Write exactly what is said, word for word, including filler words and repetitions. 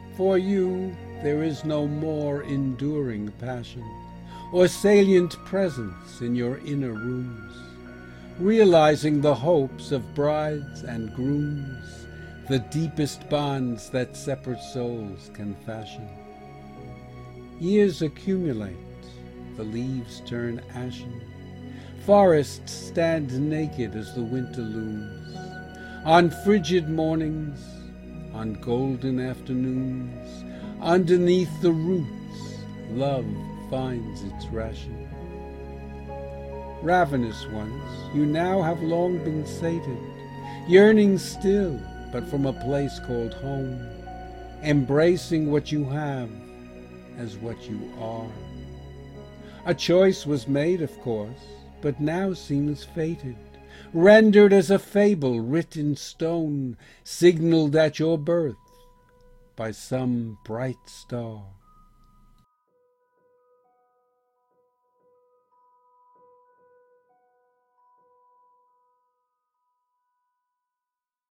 For you there is no more enduring passion, or salient presence in your inner rooms, realizing the hopes of brides and grooms, the deepest bonds that separate souls can fashion. Years accumulate, the leaves turn ashen, forests stand naked as the winter looms. On frigid mornings, on golden afternoons, underneath the roots, love finds its ration. Ravenous ones, you now have long been sated, yearning still, but from a place called home, embracing what you have as what you are. A choice was made, of course, but now seems fated, rendered as a fable writ in stone, signaled at your birth by some bright star.